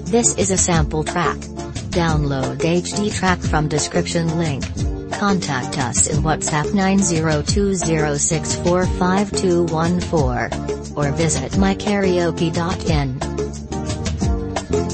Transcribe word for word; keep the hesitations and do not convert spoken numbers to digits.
This is a sample track. Download H D track from description link. Contact us in WhatsApp nine zero two zero six four five two one four. Or visit my karaoke dot in.